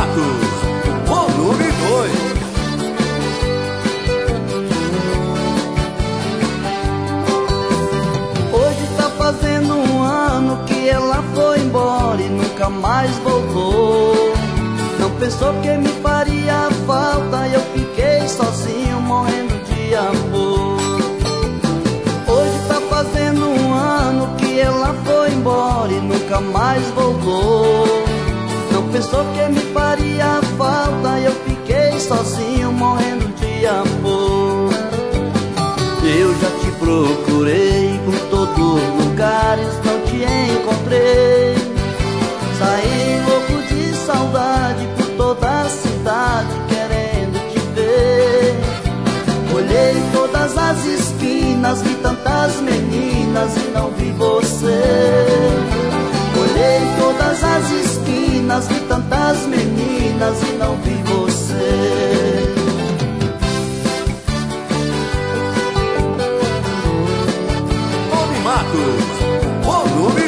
Matos, volume 2. Fazendo um ano que ela foi embora e nunca mais voltou. Não pensou que me faria falta e eu fiquei sozinho morrendo de amor. Hoje tá fazendo um ano que ela foi embora e nunca mais voltou. Não pensou que me faria falta e eu fiquei sozinho morrendo de amor. Eu já te procurei por todos os lugares, não te encontrei. Saí louco de saudade por toda a cidade, querendo te ver. Olhei todas as esquinas, vi tantas meninas e não vi você. Olhei todas as esquinas, vi tantas meninas e não vi você. Volume 2.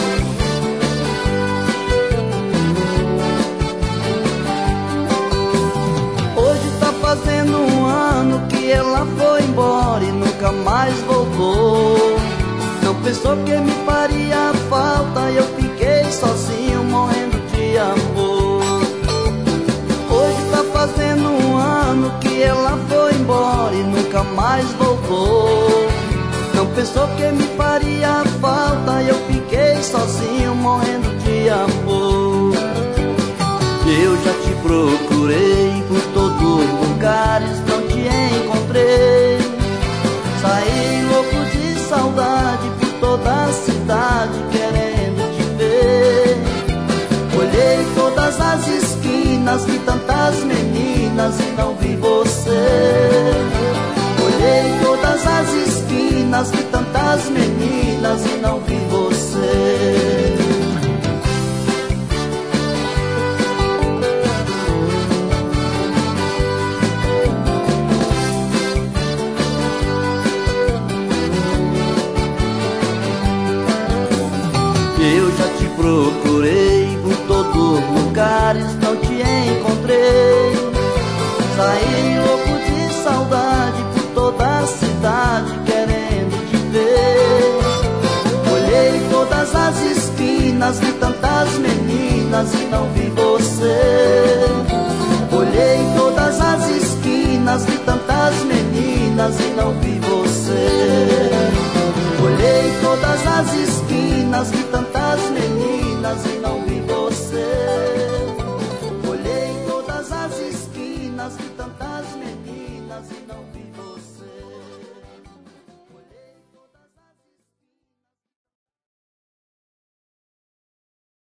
Hoje tá fazendo um ano que ela foi embora e nunca mais voltou. Não pensou que me faria falta e eu fiquei sozinho morrendo de amor. Hoje tá fazendo um ano que ela foi embora e nunca mais voltou. Não pensou que me faria falta e eu fiquei sozinho morrendo de amor. Eu já te procurei por todos os lugares, não te encontrei. Saí louco de saudade por toda a cidade, querendo te ver. Olhei todas as esquinas, vi tantas meninas e não vi você. Olhei todas as esquinas, vi tantas meninas e não vi você. Eu já te procurei por todos os lugares, não te encontrei. Saí louco de saudade por toda a cidade, querendo te ver. Olhei todas as esquinas, vi tantas meninas e não vi você. Olhei todas as esquinas, vi tantas meninas e não vi você. Olhei todas as esquinas, vi tantas meninas e não vi você. Olhei todas as esquinas, vi tantas meninas e não vi